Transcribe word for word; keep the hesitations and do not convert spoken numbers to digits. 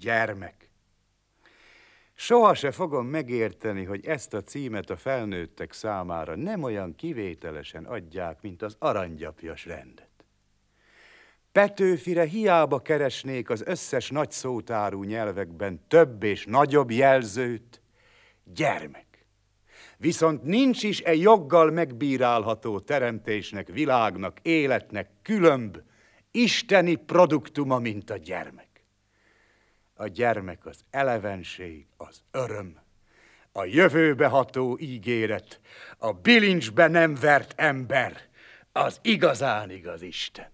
Gyermek. Soha se fogom megérteni, hogy ezt a címet a felnőttek számára nem olyan kivételesen adják, mint az aranygyapjas rendet. Petőfire hiába keresnék az összes nagy szótárú nyelvekben több és nagyobb jelzőt, gyermek. Viszont nincs is e joggal megbírálható teremtésnek, világnak, életnek különb, isteni produktuma, mint a gyermek. A gyermek az elevenség, az öröm, a jövőbe ható ígéret, a bilincsbe nem vert ember, az igazán igaz Isten.